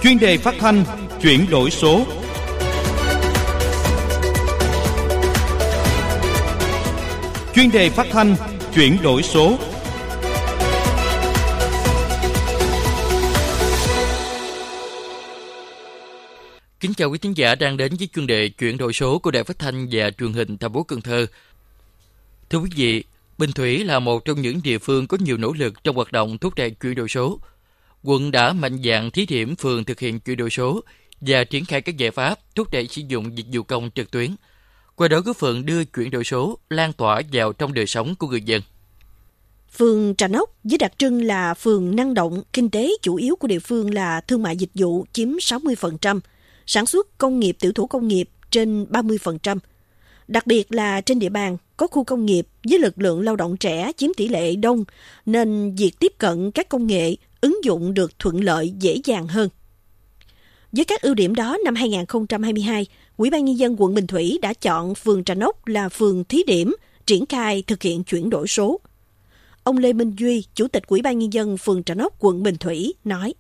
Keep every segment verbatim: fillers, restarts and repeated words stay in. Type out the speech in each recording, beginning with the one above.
Chuyên đề phát thanh chuyển đổi số. Chuyên đề phát thanh chuyển đổi số. Kính chào quý thính giả đang đến với chuyên đề chuyển đổi số của Đài Phát thanh và Truyền hình thành phố Cần Thơ. Thưa quý vị, Bình Thủy là một trong những địa phương có nhiều nỗ lực trong hoạt động thúc đẩy chuyển đổi số. Quận đã mạnh dạn thí điểm phường thực hiện chuyển đổi số và triển khai các giải pháp thúc đẩy sử dụng dịch vụ công trực tuyến. Qua đó góp phần đưa chuyển đổi số lan tỏa vào trong đời sống của người dân. Phường Trà Nóc với đặc trưng là phường năng động, kinh tế chủ yếu của địa phương là thương mại dịch vụ chiếm sáu mươi phần trăm, sản xuất công nghiệp tiểu thủ công nghiệp trên ba mươi phần trăm. Đặc biệt là trên địa bàn có khu công nghiệp với lực lượng lao động trẻ chiếm tỷ lệ đông, nên việc tiếp cận các công nghệ ứng dụng được thuận lợi dễ dàng hơn. Với các ưu điểm đó, năm hai không hai hai, Ủy ban Nhân dân quận Bình Thủy đã chọn phường Trà Nóc là phường thí điểm triển khai thực hiện chuyển đổi số. Ông Lê Minh Duy, Chủ tịch Ủy ban Nhân dân phường Trà Nóc quận Bình Thủy nói: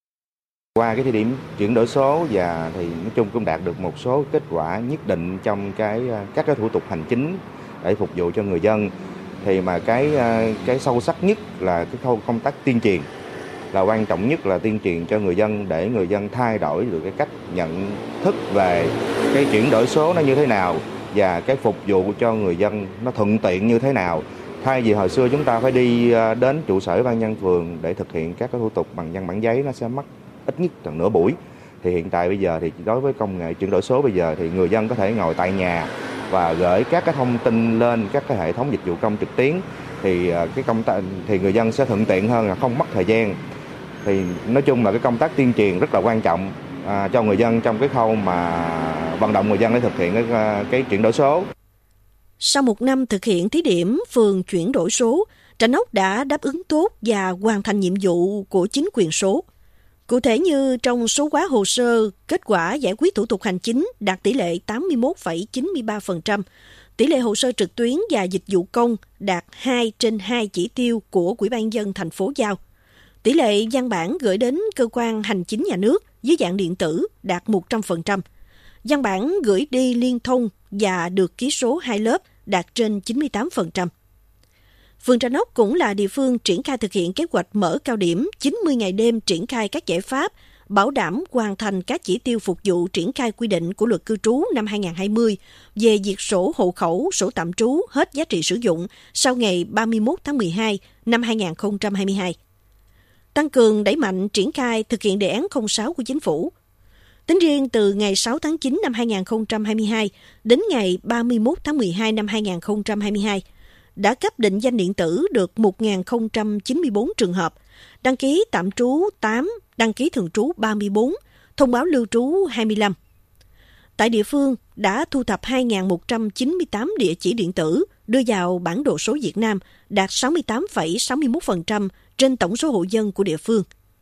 Qua cái thí điểm chuyển đổi số và thì nói chung cũng đạt được một số kết quả nhất định trong cái các cái thủ tục hành chính để phục vụ cho người dân. Thì mà cái cái sâu sắc nhất là cái khâu công tác tuyên truyền, là quan trọng nhất là tuyên truyền cho người dân để người dân thay đổi được cái cách nhận thức về cái chuyển đổi số nó như thế nào và cái phục vụ cho người dân nó thuận tiện như thế nào. Thay vì hồi xưa chúng ta phải đi đến trụ sở ban nhân phường để thực hiện các cái thủ tục bằng văn bản giấy, nó sẽ mất ít nhất là nửa buổi. Thì hiện tại bây giờ thì đối với công nghệ chuyển đổi số bây giờ thì người dân có thể ngồi tại nhà và gửi các cái thông tin lên các cái hệ thống dịch vụ công trực tuyến, thì cái công tác thì người dân sẽ thuận tiện hơn, là không mất thời gian. Thì nói chung là cái công tác tuyên truyền rất là quan trọng à, cho người dân trong cái khâu mà vận động người dân để thực hiện cái, cái chuyển đổi số. Sau một năm thực hiện thí điểm phường chuyển đổi số, Trà Nóc đã đáp ứng tốt và hoàn thành nhiệm vụ của chính quyền số. Cụ thể như trong số hóa hồ sơ, kết quả giải quyết thủ tục hành chính đạt tỷ lệ tám mươi mốt phẩy chín mươi ba phần trăm, tỷ lệ hồ sơ trực tuyến và dịch vụ công đạt hai trên hai chỉ tiêu của Ủy ban nhân dân thành phố giao. Tỷ lệ văn bản gửi đến cơ quan hành chính nhà nước dưới dạng điện tử đạt một trăm phần trăm. Văn bản gửi đi liên thông và được ký số hai lớp đạt trên chín mươi tám phần trăm. Phường Trà Nóc cũng là địa phương triển khai thực hiện kế hoạch mở cao điểm chín mươi ngày đêm triển khai các giải pháp, bảo đảm hoàn thành các chỉ tiêu phục vụ triển khai quy định của Luật Cư trú năm hai không hai không về việc sổ hộ khẩu, sổ tạm trú hết giá trị sử dụng sau ngày ba mươi mốt tháng mười hai năm hai không hai hai. Tăng cường đẩy mạnh triển khai thực hiện đề án không sáu của Chính phủ. Tính riêng từ ngày sáu tháng chín năm hai không hai hai đến ngày ba mươi mốt tháng mười hai năm hai không hai hai, đã cấp định danh điện tử được một nghìn không trăm chín mươi tư trường hợp, đăng ký tạm trú tám, đăng ký thường trú ba mươi tư, thông báo lưu trú hai mươi lăm. Tại địa phương đã thu thập hai nghìn một trăm chín mươi tám địa chỉ điện tử đưa vào bản đồ số Việt Nam, đạt sáu mươi tám phẩy sáu mươi mốt phần trăm trên tổng số hộ dân của địa phương.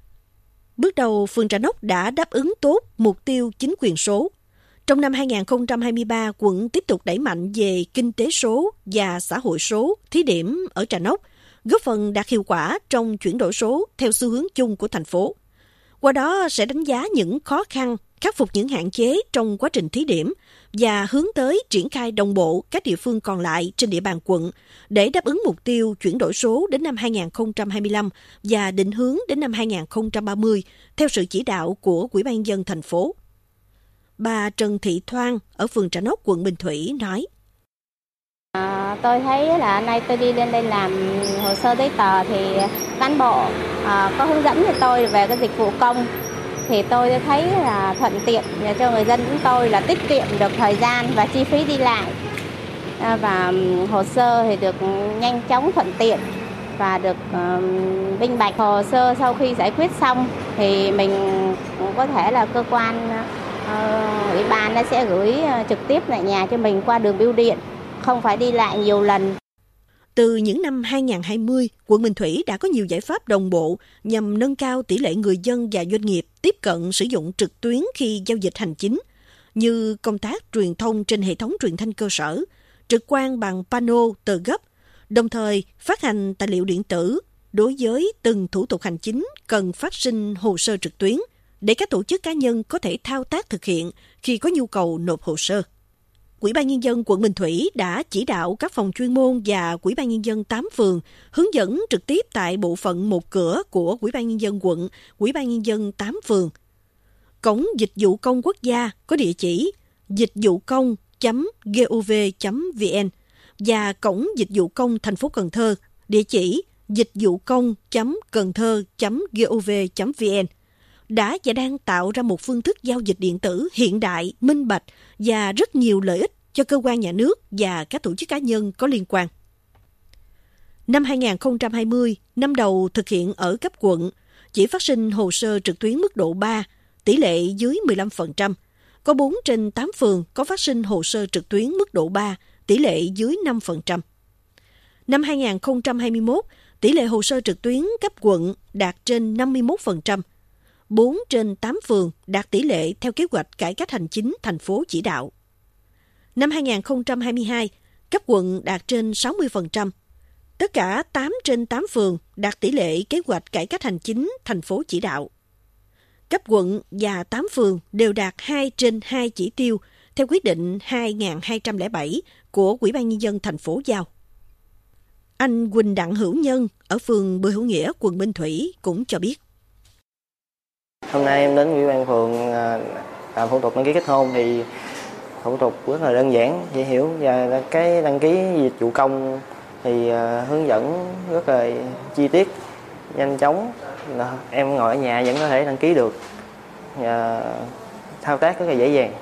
Bước đầu, phường Trà Nóc đã đáp ứng tốt mục tiêu chính quyền số. Trong năm hai không hai ba, quận tiếp tục đẩy mạnh về kinh tế số và xã hội số, thí điểm ở Trà Nóc, góp phần đạt hiệu quả trong chuyển đổi số theo xu hướng chung của thành phố. Qua đó sẽ đánh giá những khó khăn, khắc phục những hạn chế trong quá trình thí điểm và hướng tới triển khai đồng bộ các địa phương còn lại trên địa bàn quận để đáp ứng mục tiêu chuyển đổi số đến năm hai không hai lăm và định hướng đến năm hai không ba mươi theo sự chỉ đạo của Ủy ban nhân dân thành phố. Bà Trần Thị Thoan ở phường Trà Nóc, quận Bình Thủy nói: À, tôi thấy là nay tôi đi lên đây làm hồ sơ giấy tờ thì cán bộ à, có hướng dẫn cho tôi về cái dịch vụ công, thì tôi thấy là thuận tiện cho người dân chúng tôi, là tiết kiệm được thời gian và chi phí đi lại, à, và hồ sơ thì được nhanh chóng thuận tiện và được uh, minh bạch. Hồ sơ sau khi giải quyết xong thì mình cũng có thể là cơ quan uh, ủy ban nó sẽ gửi uh, trực tiếp lại nhà cho mình qua đường bưu điện, không phải đi lại nhiều lần. Từ những năm hai không hai không, quận Bình Thủy đã có nhiều giải pháp đồng bộ nhằm nâng cao tỷ lệ người dân và doanh nghiệp tiếp cận sử dụng trực tuyến khi giao dịch hành chính, như công tác truyền thông trên hệ thống truyền thanh cơ sở, trực quan bằng pano, tờ gấp, đồng thời phát hành tài liệu điện tử đối với từng thủ tục hành chính cần phát sinh hồ sơ trực tuyến, để các tổ chức cá nhân có thể thao tác thực hiện khi có nhu cầu nộp hồ sơ. Ủy ban Nhân dân quận Bình Thủy đã chỉ đạo các phòng chuyên môn và Ủy ban Nhân dân tám phường hướng dẫn trực tiếp tại bộ phận một cửa của Ủy ban Nhân dân quận, Ủy ban Nhân dân tám phường. Cổng Dịch vụ Công Quốc gia có địa chỉ dịch vụ công chấm gov chấm vn và Cổng Dịch vụ Công thành phố Cần Thơ địa chỉ dịch vụ công chấm cần thơ chấm gov chấm vn đã và đang tạo ra một phương thức giao dịch điện tử hiện đại, minh bạch và rất nhiều lợi ích cho cơ quan nhà nước và các tổ chức cá nhân có liên quan. Năm hai không hai không, năm đầu thực hiện ở cấp quận, chỉ phát sinh hồ sơ trực tuyến mức độ ba, tỷ lệ dưới mười lăm phần trăm. Có bốn trên tám phường có phát sinh hồ sơ trực tuyến mức độ ba, tỷ lệ dưới năm phần trăm. Năm hai không hai mốt, tỷ lệ hồ sơ trực tuyến cấp quận đạt trên năm mươi mốt phần trăm. bốn trên tám phường đạt tỷ lệ theo kế hoạch cải cách hành chính thành phố chỉ đạo. Năm hai không hai hai, cấp quận đạt trên sáu mươi phần trăm. Tất cả tám trên tám phường đạt tỷ lệ kế hoạch cải cách hành chính thành phố chỉ đạo. Cấp quận và tám phường đều đạt hai trên hai chỉ tiêu theo quyết định hai nghìn hai trăm lẻ bảy của Ủy ban Nhân dân thành phố giao. Anh Quỳnh Đặng Hữu Nhân ở phường Bùi Hữu Nghĩa, quận Bình Thủy cũng cho biết. Hôm nay em đến Ủy ban phường làm thủ tục đăng ký kết hôn thì thủ tục rất là đơn giản, dễ hiểu và cái đăng ký dịch vụ công thì hướng dẫn rất là chi tiết, nhanh chóng. Em ngồi ở nhà vẫn có thể đăng ký được và thao tác rất là dễ dàng.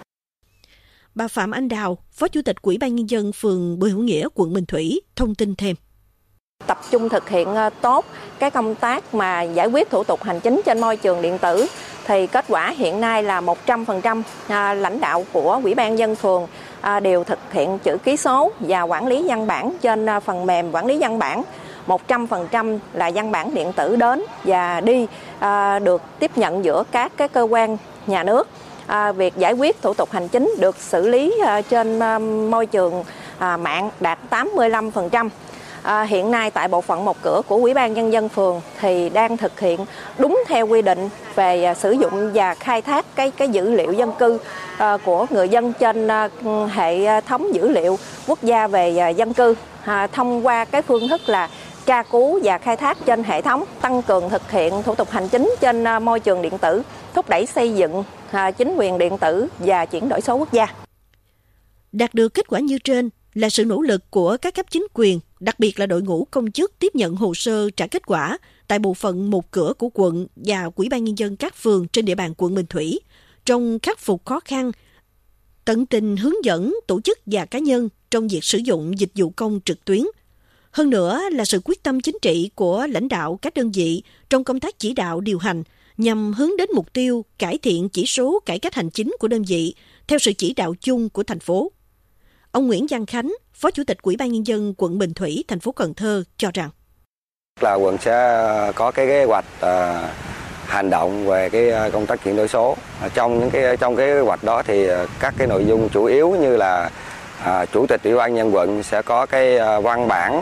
Bà Phạm Anh Đào, Phó Chủ tịch Ủy ban Nhân dân phường Bùi Hữu Nghĩa, quận Bình Thủy, thông tin thêm. Tập trung thực hiện tốt cái công tác mà giải quyết thủ tục hành chính trên môi trường điện tử thì kết quả hiện nay là một trăm phần trăm lãnh đạo của Ủy ban Nhân dân phường đều thực hiện chữ ký số và quản lý văn bản trên phần mềm quản lý văn bản. một trăm phần trăm là văn bản điện tử đến và đi được tiếp nhận giữa các cái cơ quan nhà nước. À, việc giải quyết thủ tục hành chính được xử lý à, trên à, môi trường à, mạng đạt tám mươi lăm phần trăm. À, hiện nay tại bộ phận một cửa của Ủy ban Nhân dân phường thì đang thực hiện đúng theo quy định về à, sử dụng và khai thác cái cái dữ liệu dân cư à, của người dân trên à, hệ thống dữ liệu quốc gia về à, dân cư à, thông qua cái phương thức là tra cứu và khai thác trên hệ thống, tăng cường thực hiện thủ tục hành chính trên à, môi trường điện tử, thúc đẩy xây dựng à, chính quyền điện tử và chuyển đổi số quốc gia. Đạt được kết quả như trên là sự nỗ lực của các cấp chính quyền, đặc biệt là đội ngũ công chức tiếp nhận hồ sơ trả kết quả tại bộ phận một cửa của quận và Ủy ban Nhân dân các phường trên địa bàn quận Bình Thủy trong khắc phục khó khăn, tận tình hướng dẫn tổ chức và cá nhân trong việc sử dụng dịch vụ công trực tuyến. Hơn nữa là sự quyết tâm chính trị của lãnh đạo các đơn vị trong công tác chỉ đạo điều hành nhằm hướng đến mục tiêu cải thiện chỉ số cải cách hành chính của đơn vị theo sự chỉ đạo chung của thành phố. Ông Nguyễn Văn Khánh, Phó Chủ tịch Ủy ban Nhân dân quận Bình Thủy, thành phố Cần Thơ cho rằng là quận sẽ có cái kế hoạch uh, hành động về cái công tác chuyển đổi số. Trong những cái trong cái kế hoạch đó thì các cái nội dung chủ yếu như là uh, Chủ tịch Ủy ban Nhân dân quận sẽ có cái uh, văn bản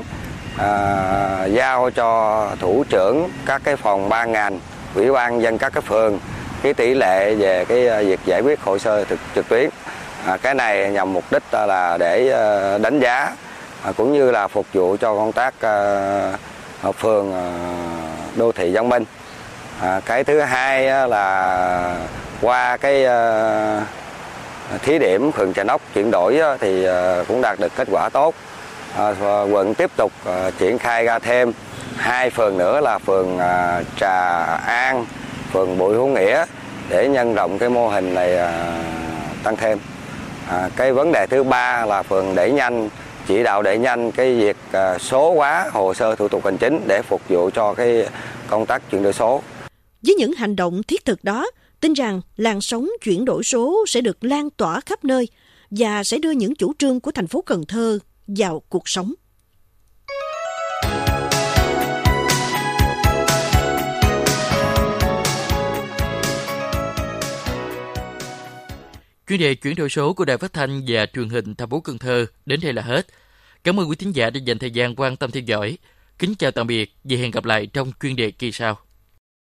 uh, giao cho thủ trưởng các cái phòng ban ngành, Ủy ban dân các cái phường cái tỷ lệ về cái việc giải quyết hồ sơ thực trực tuyến. À, cái này nhằm mục đích là để uh, đánh giá à, cũng như là phục vụ cho công tác uh, phường uh, đô thị văn minh. À, cái thứ hai uh, là qua cái uh, thí điểm phường Trà Nóc chuyển đổi uh, thì uh, cũng đạt được kết quả tốt. À, quận tiếp tục uh, triển khai ra thêm hai phường nữa là phường uh, Trà An, phường Bùi Hữu Nghĩa để nhân rộng cái mô hình này uh, tăng thêm. À, cái vấn đề thứ ba là phường đẩy nhanh, chỉ đạo đẩy nhanh cái việc uh, số hóa hồ sơ thủ tục hành chính để phục vụ cho cái công tác chuyển đổi số. Với những hành động thiết thực đó, tin rằng làn sóng chuyển đổi số sẽ được lan tỏa khắp nơi và sẽ đưa những chủ trương của thành phố Cần Thơ vào cuộc sống. Chuyên đề chuyển đổi số của Đài Phát thanh và Truyền hình thành phố Cần Thơ đến đây là hết. Cảm ơn quý thính giả đã dành thời gian quan tâm theo dõi. Kính chào tạm biệt và hẹn gặp lại trong chuyên đề kỳ sau.